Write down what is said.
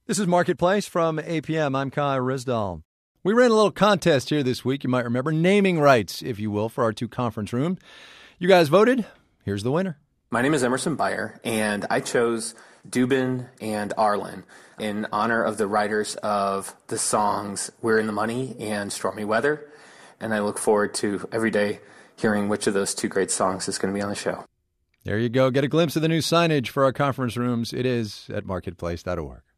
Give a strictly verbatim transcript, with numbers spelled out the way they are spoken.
This is Marketplace from A P M. I'm Kai Risdall. We ran a little contest here this week, you might remember, naming rights, if you will, for our two conference rooms. You guys voted. Here's the winner. My name is Emerson Beyer, and I chose Dubin and Arlen in honor of the writers of the songs We're in the Money and Stormy Weather. And I look forward to every day hearing which of those two great songs is going to be on the show. There you go. Get a glimpse of the new signage for our conference rooms. It is at marketplace dot org.